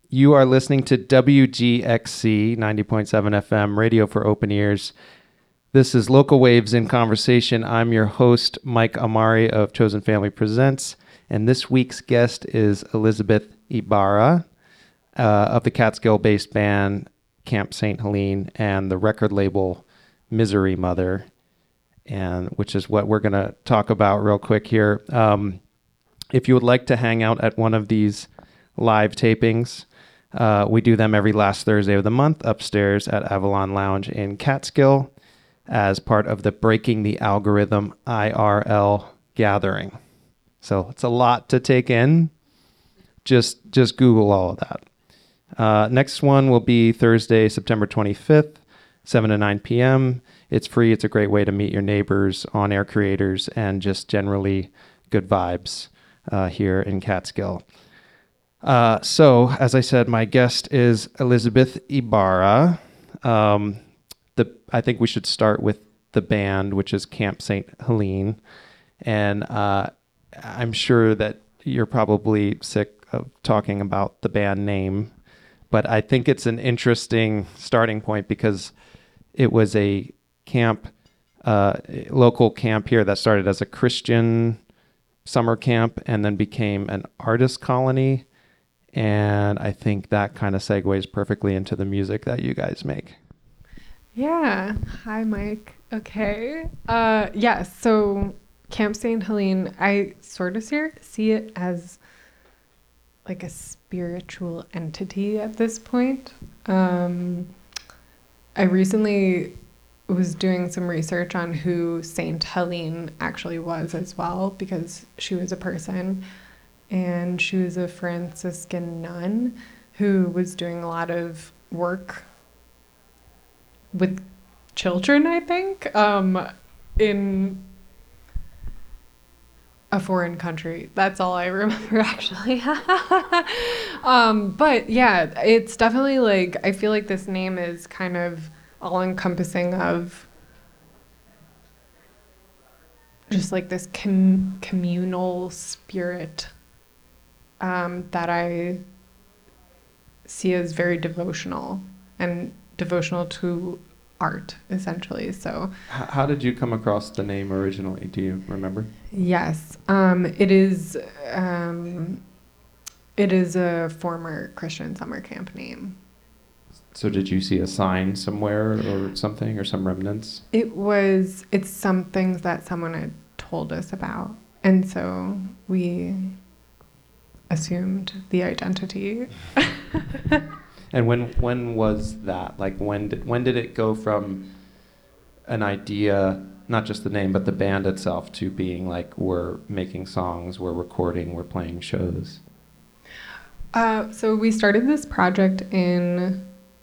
You are listening to WGXC 90.7 FM, Radio for Open Ears. This is Local Waves in Conversation. I'm your host, Mike Amari of Chosen Family Presents, and this week's guest is Elizabeth Ibarra of the Catskill-based band Camp St. Helene and the record label Misery Mother, and which is what we're going to talk about real quick here. If you would like to hang out at one of these live tapings, we do them every last Thursday of the month upstairs at Avalon Lounge in Catskill as part of the Breaking the Algorithm IRL gathering. So it's a lot to take in. Just Google all of that. Next one will be Thursday, September 25th, 7 to 9 p.m. It's free. It's a great way to meet your neighbors, on-air creators, and just generally good vibes here in Catskill. So, as I said, my guest is Elizabeth Ibarra. I think we should start with the band, which is Camp St. Helene. And I'm sure that you're probably sick of talking about the band name, but I think it's an interesting starting point because it was a camp, local camp here that started as a Christian summer camp and then became an artist colony. And I think that kind of segues perfectly into the music that you guys make. Yeah. Hi, Mike. Okay. Yes. So Camp St. Helene, I sort of see it as like a spiritual entity at this point. I recently was doing some research on who St. Helene actually was as well, because she was a person. And she was a Franciscan nun who was doing a lot of work with children, I think, in a foreign country. That's all I remember, actually. But yeah, it's definitely like, I feel like this name is kind of all-encompassing of just like this communal spirit that I see as very devotional and devotional to art, essentially. So, how did you come across the name originally? Do you remember? Yes, it is a former Christian summer camp name. So did you see a sign somewhere or something, or some remnants? It's some things that someone had told us about, and so we assumed the identity. And when was that? Like when did it go from an idea, not just the name, but the band itself, to being like, we're making songs, we're recording, we're playing shows? So we started this project in,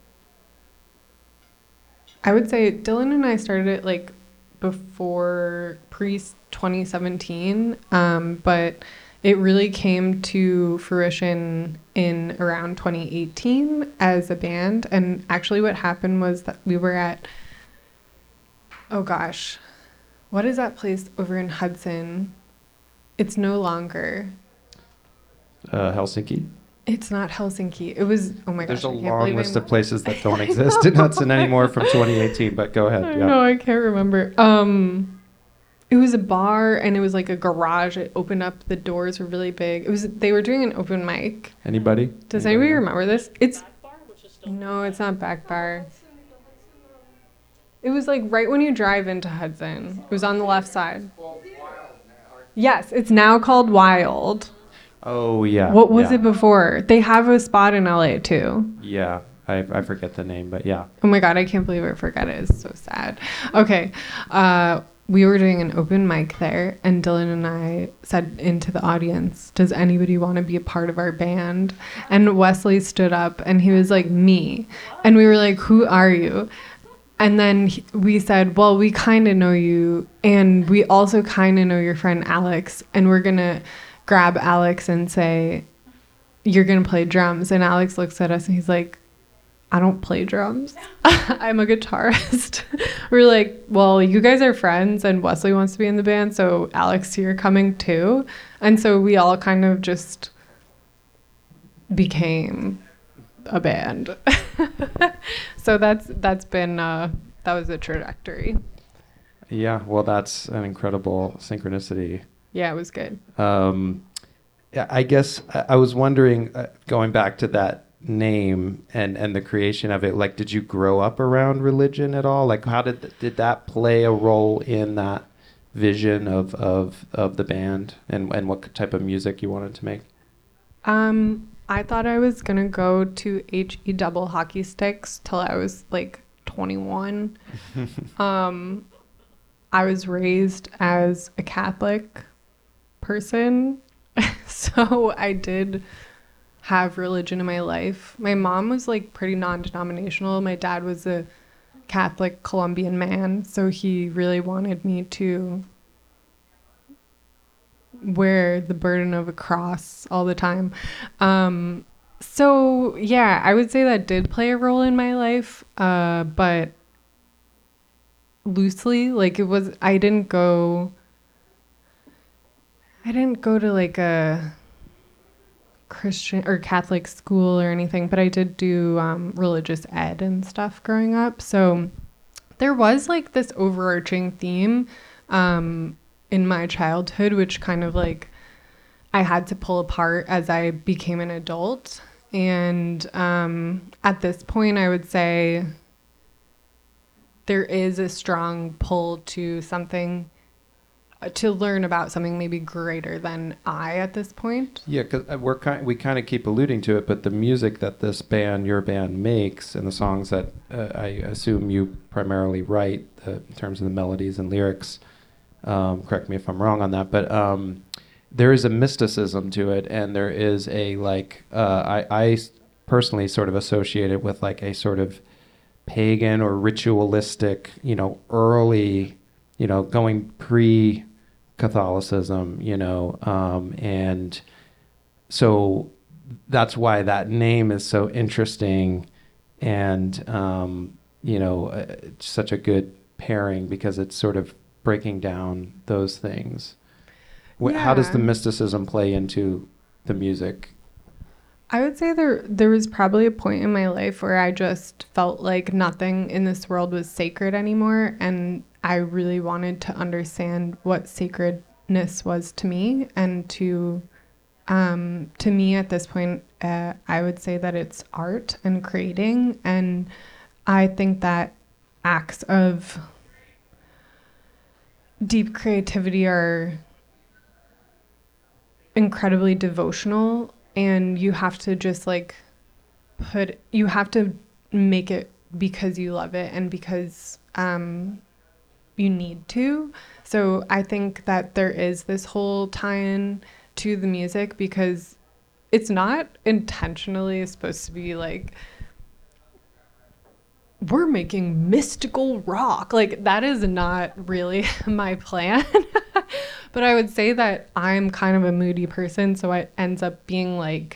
I would say Dylan and I started it like before pre-2017, but it really came to fruition in around 2018 as a band. And actually what happened was that we were at, oh gosh, what is that place over in Hudson? It's no longer. Helsinki? It's not Helsinki. It was, oh my gosh. There's a long list of places that don't exist in Hudson anymore from 2018, but go ahead. Yeah. No, I can't remember. It was a bar, and it was like a garage. It opened up. The doors were really big. They were doing an open mic. Anybody? Does anybody remember this? No, it's not Back Bar. It was like right when you drive into Hudson. It was on the left side. Yes, it's now called Wild. Oh, yeah. What was it before? They have a spot in LA too. Yeah, I forget the name, but yeah. Oh my God, I can't believe I forgot it. It's so sad. Okay. We were doing an open mic there, and Dylan and I said into the audience, does anybody want to be a part of our band? And Wesley stood up, and he was like, me. And we were like, who are you? And then we said, well, we kind of know you, and we also kind of know your friend Alex, and we're going to grab Alex and say, you're going to play drums. And Alex looks at us, and he's like, I don't play drums. I'm a guitarist. We're like, well, you guys are friends and Wesley wants to be in the band, so Alex, you're coming too. And so we all kind of just became a band. So that's been that was a trajectory. Yeah, well, that's an incredible synchronicity. Yeah, it was good. Yeah, I guess I was wondering, going back to that name and the creation of it, like, did you grow up around religion at all? Like, how did that play a role in that vision of the band and what type of music you wanted to make? I thought I was gonna go to HE double hockey sticks till I was like 21. I was raised as a Catholic person, so I did have religion in my life. My mom was like pretty non-denominational. My dad was a Catholic Colombian man, so he really wanted me to wear the burden of a cross all the time. So yeah, I would say that did play a role in my life, but loosely. Like, it was, I didn't go to like a Christian or Catholic school or anything, but I did do religious ed and stuff growing up. So there was like this overarching theme in my childhood, which kind of like I had to pull apart as I became an adult. And at this point, I would say there is a strong pull to something, to learn about something maybe greater than I at this point. Yeah, because we kind of keep alluding to it, but the music that your band makes, and the songs that I assume you primarily write, in terms of the melodies and lyrics, correct me if I'm wrong on that, but there is a mysticism to it, and there is a like I personally sort of associate it with like a sort of pagan or ritualistic, early, going pre-Catholicism, and so that's why that name is so interesting, and it's such a good pairing because it's sort of breaking down those things. How does the mysticism play into the music? I would say there was probably a point in my life where I just felt like nothing in this world was sacred anymore, and I really wanted to understand what sacredness was to me. And to me at this point, I would say that it's art and creating, and I think that acts of deep creativity are incredibly devotional, and you have to just like you have to make it because you love it and because you need to. So I think that there is this whole tie-in to the music because it's not intentionally supposed to be like we're making mystical rock. Like, that is not really my plan. But I would say that I'm kind of a moody person, so it ends up being like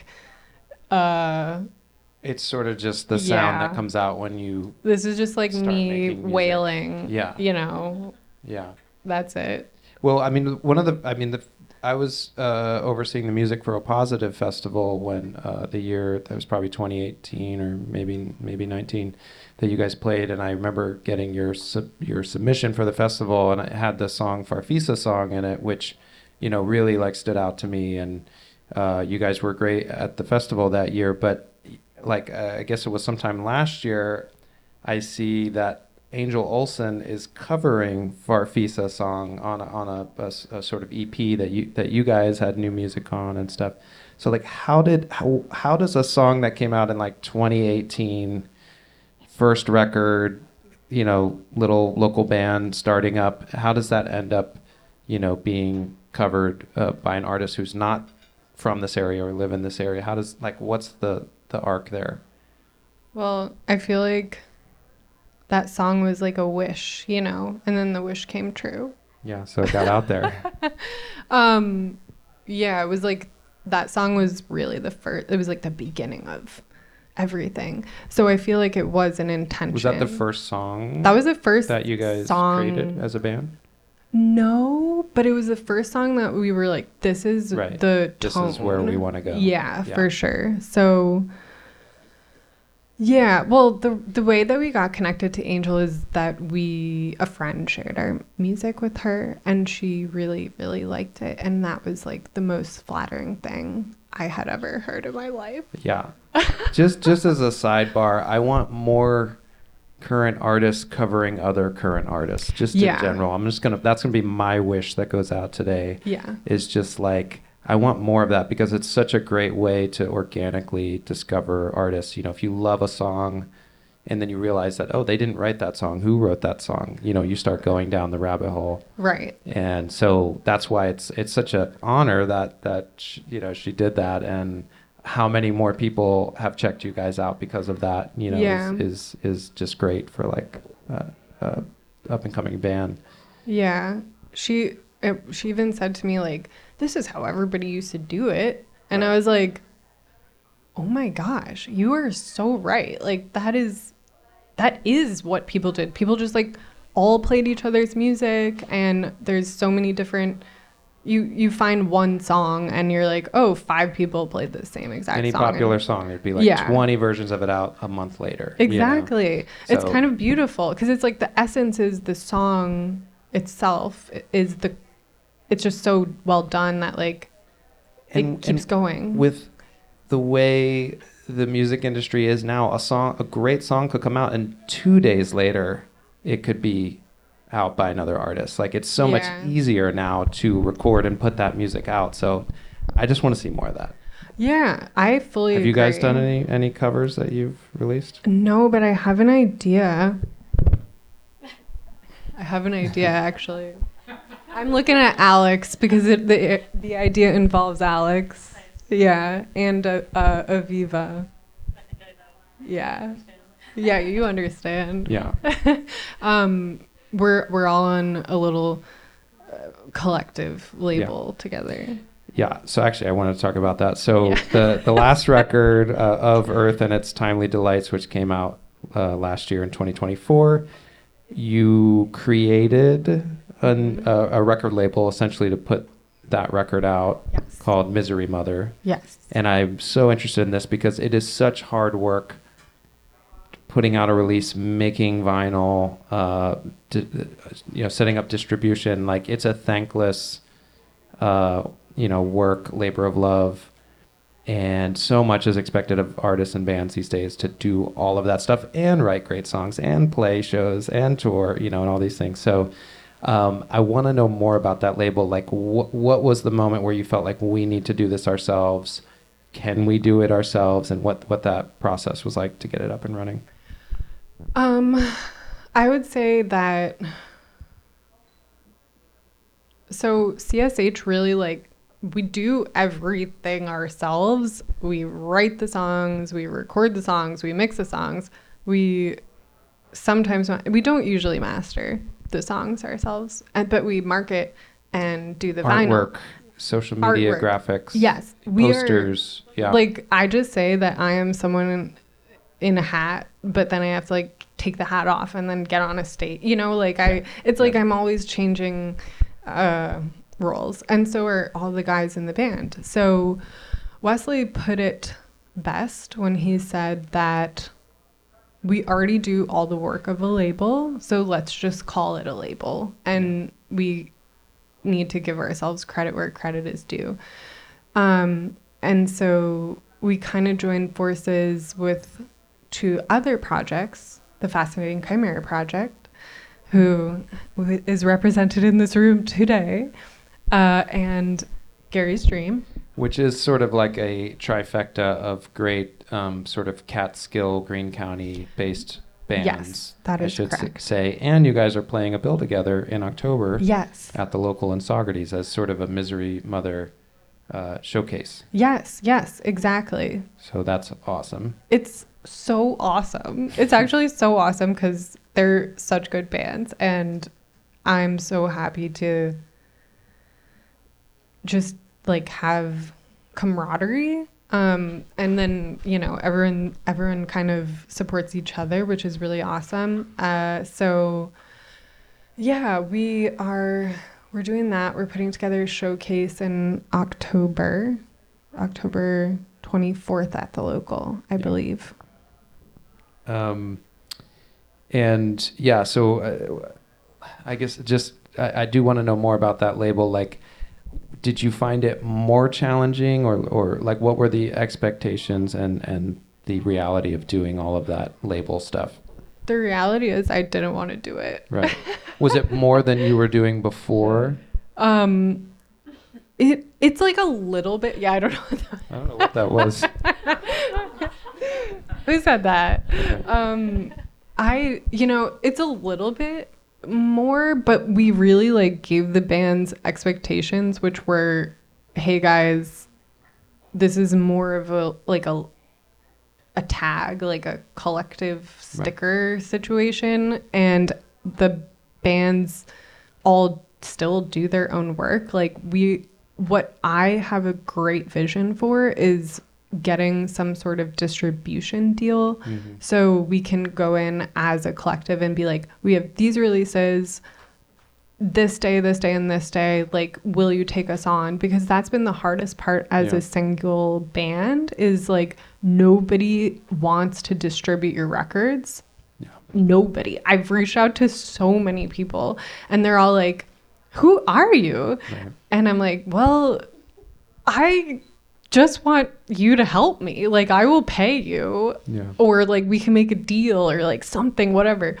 it's sort of just the sound that comes out when you this is just like me wailing. Yeah. Yeah. That's it. Well, I mean, I was overseeing the music for a Positive Festival when the year that was probably 2018 or maybe 19 that you guys played, and I remember getting your submission for the festival, and it had the song Farfisa song in it, which really like stood out to me, and you guys were great at the festival that year. But like I guess it was sometime last year, I see that Angel Olsen is covering Farfisa song on a sort of EP that you guys had new music on and stuff. So like how does a song that came out in like 2018, first record, little local band starting up, how does that end up, being covered by an artist who's not from this area or live in this area? What's the arc there? Well, I feel like that song was like a wish, and then the wish came true. Yeah, so it got out there. Yeah, it was like that song was really it was like the beginning of everything. So I feel like it was an intention. Was that the first song? That was the first that you guys created as a band? No, but it was the first song that we were like, this is right. The tone. This is where we want to go. Yeah, for sure. So Yeah, well, the way that we got connected to Angel is that a friend shared our music with her, and she really, really liked it, and that was like the most flattering thing I had ever heard in my life. Yeah. Just as a sidebar, I want more current artists covering other current artists, just in Yeah. general. That's gonna be my wish that goes out today. Yeah. Is just like, I want more of that because it's such a great way to organically discover artists. You know, if you love a song and then you realize that, oh, they didn't write that song, who wrote that song? You know, you start going down the rabbit hole. Right. And so that's why it's such an honor that she did that, and how many more people have checked you guys out because of that, Yeah. is just great for like up and coming band. Yeah. She even said to me like, "This is how everybody used to do it." And I was like, "Oh my gosh, you are so right. Like that is what people did. People just like all played each other's music, and there's so many different you find one song and you're like, "Oh, 5 people played the same exact Any song." popular song, there'd be like Yeah. 20 versions of it out a month later. you know? Exactly. It's So- kind of beautiful because it's like the essence is the song itself it's just so well done that like it keeps going. With the way the music industry is now, a great song could come out, and 2 days later it could be out by another artist. Like, it's so much Yeah. easier now to record and put that music out. So I just want to see more of that. Yeah, I fully Have you guys agree. done any covers that you've released? No, but I have an idea. I have an idea actually. I'm looking at Alex because the idea involves Alex. Yeah, and Aviva. Yeah. Yeah, you understand. Yeah. We're all on a little collective label together. Yeah, so actually I wanted to talk about that. So Yeah. the last record of Earth and Its Timely Delights, which came out last year in 2024, you created a record label essentially to put that record out, Yes. called Misery Mother. Yes. And I'm so interested in this because it is such hard work putting out a release, making vinyl, setting up distribution. Like, it's a thankless work, labor of love, and so much is expected of artists and bands these days to do all of that stuff and write great songs and play shows and tour, and all these things. So I want to know more about that label. Like, what was the moment where you felt like, we need to do this ourselves? Can we do it ourselves? And what that process was like to get it up and running? I would say that so CSH really, like, we do everything ourselves. We write the songs, we record the songs, we mix the songs. We don't usually master the songs ourselves, but we market and do the vinyl. Artwork, social media, Artwork. graphics, Yes, posters. Yeah. Like, I just say that I am someone in a hat, but then I have to like take the hat off and then get on a stage. Like I'm always changing roles, and so are all the guys in the band. So Wesley put it best when he said that we already do all the work of a label, so let's just call it a label, and we need to give ourselves credit where credit is due. And so we kind of joined forces with 2 other projects, the Fascinating Chimera Project, who is represented in this room today, and Gary's Dream. Which is sort of like a trifecta of great sort of Catskill, Greene County based bands. Yes, that is I should correct. say. And you guys are playing a bill together in October. Yes. At the local in Saugerties as sort of a Misery Mother showcase. Yes, exactly. So that's awesome. It's so awesome. It's actually so awesome because they're such good bands, and I'm so happy to just like have camaraderie. And then, everyone kind of supports each other, which is really awesome. So yeah, we're doing that. We're putting together a showcase in October 24th at the local, I believe. And yeah, so I guess just I do want to know more about that label. Like, did you find it more challenging, or like what were the expectations and the reality of doing all of that label stuff? The reality is I didn't want to do it. Right. Was it more than you were doing before? It's like a little bit. Yeah, I don't know. I don't know what that was. Who said that? Okay. It's a little bit more, but we really like gave the band's expectations, which were, hey guys, this is more of a tag, like a collective sticker situation, and the bands all still do their own work. Like what I have a great vision for is getting some sort of distribution deal, so we can go in as a collective and be like, we have these releases this day, and this day, like, will you take us on? Because that's been the hardest part as a single band, is like nobody wants to distribute your records. Nobody. I've reached out to so many people and they're all like, who are you? And I'm like, well, I just want you to help me. Like, I will pay you, or like we can make a deal or like something, whatever.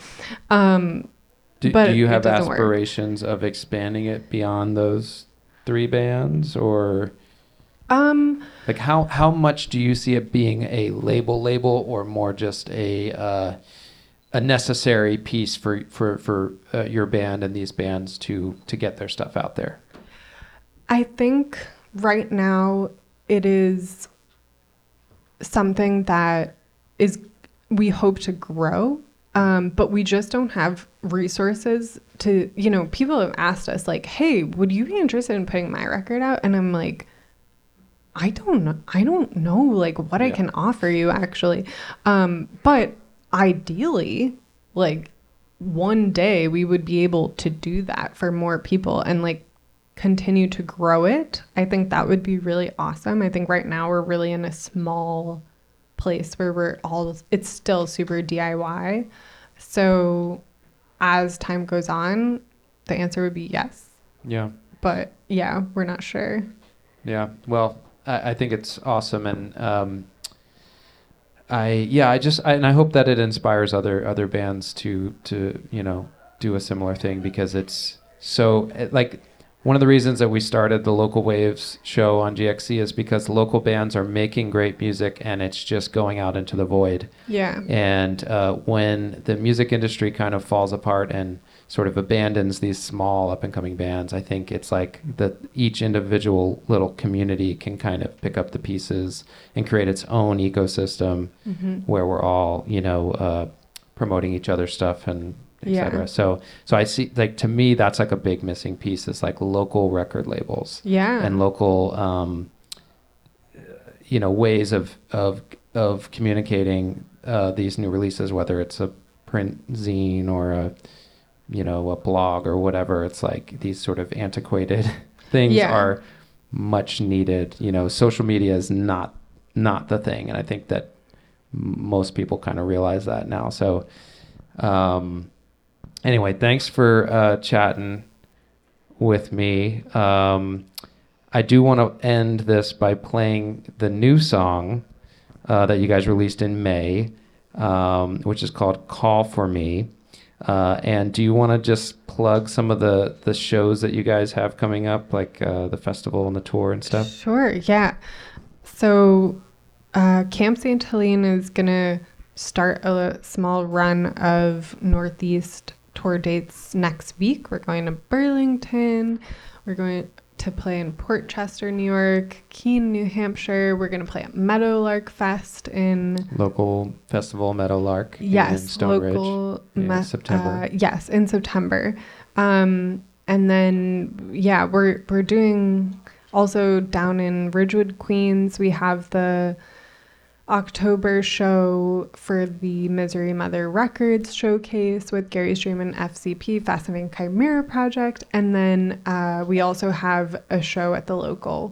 Do But you it have doesn't work. aspirations of expanding it beyond those 3 bands, or like how much do you see it being a label, or more just a necessary piece for your band and these bands to get their stuff out there? I think right now it is something that we hope to grow, but we just don't have resources to, people have asked us like, hey, would you be interested in putting my record out? And I'm like, I don't know like what I can offer you actually. But ideally, like one day we would be able to do that for more people and like continue to grow it. I think that would be really awesome. I think right now we're really in a small place where it's still super DIY. So as time goes on, the answer would be yes. Yeah. But yeah, we're not sure. Yeah. Well, I think it's awesome, and I hope that it inspires other bands to do a similar thing, because it's so like one of the reasons that we started the Local Waves show on GXC is because local bands are making great music and it's just going out into the void. Yeah. And when the music industry kind of falls apart and sort of abandons these small up and coming bands, I think it's like that each individual little community can kind of pick up the pieces and create its own ecosystem where we're all, promoting each other's stuff and et cetera. So I see, like, to me, that's like a big missing piece, is like local record labels and local, ways of communicating these new releases, whether it's a print zine or a blog or whatever. It's like these sort of antiquated things are much needed. Social media is not the thing. And I think that most people kind of realize that now. So, anyway, thanks for chatting with me. I do want to end this by playing the new song that you guys released in May, which is called Call For Me. And do you want to just plug some of the shows that you guys have coming up, like the festival and the tour and stuff? Sure, yeah. So Camp St. Helene is going to start a small run of Northeast tour dates next week. We're going to Burlington. We're going to play in Port Chester, New York, Keene, New Hampshire. We're going to play at Meadowlark Fest in... Local festival, Meadowlark. Yes, in Stone local... Ridge. September. Yes, in September. And then, we're doing... Also down in Ridgewood, Queens, we have the October show for the Misery Mother Records showcase with Gary Stream and FCP, Fascinating Chimera Project. And then we also have a show at the local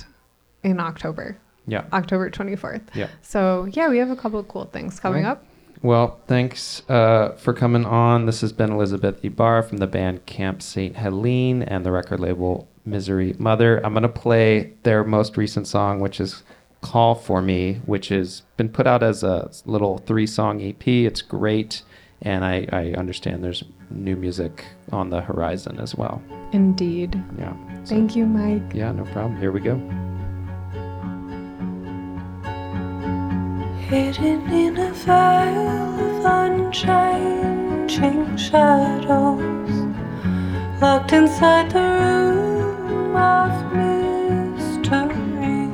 in October. Yeah. October 24th. Yeah. So, we have a couple of cool things coming up. Well, thanks for coming on. This has been Elizabeth Ibarra from the band Camp St. Helene and the record label Misery Mother. I'm going to play their most recent song, which is Call For Me, which has been put out as a little 3-song EP. It's great, and I understand there's new music on the horizon as well. Indeed. Yeah. Thank you, Mike. Yeah, no problem. Here we go. Hidden in a veil of unchanging shadows, locked inside the room of mystery.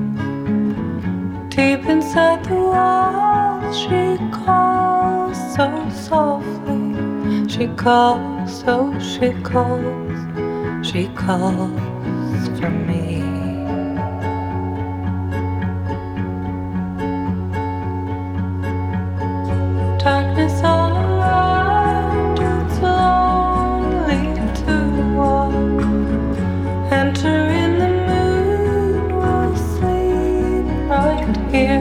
Deep inside the walls, she calls so softly. She calls, oh, she calls for me. Darkness all around, it's lonely to walk. Enter in the moon, we'll sleep right here.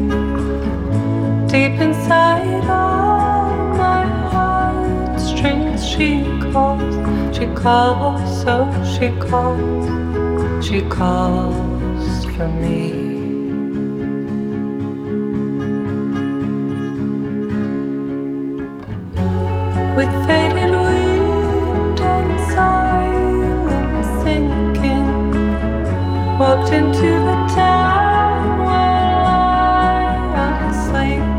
Deep inside all my heartstrings, she calls, oh, she calls for me. With faded wind and silence sinking, walked into the town where lions sleep.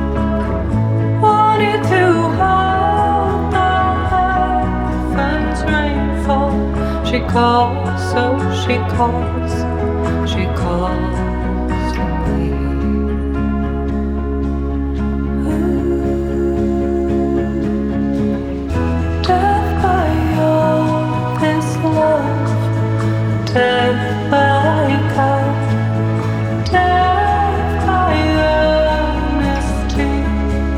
Wanted to hold the heavens rainfall. She calls, oh, she calls for me. Death by God, death by honesty.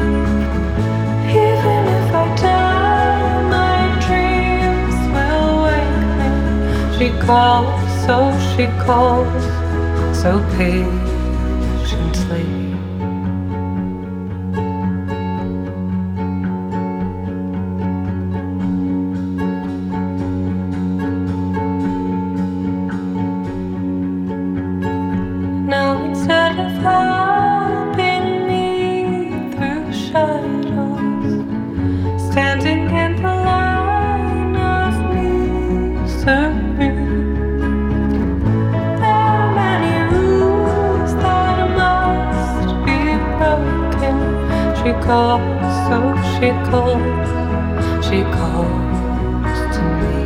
Even if I die, my dreams will wake me. She calls, oh, she calls so patiently. Now instead of helping me through shadows, standing in the line of misery, there are many rules that must be broken. She calls, oh, she calls to me.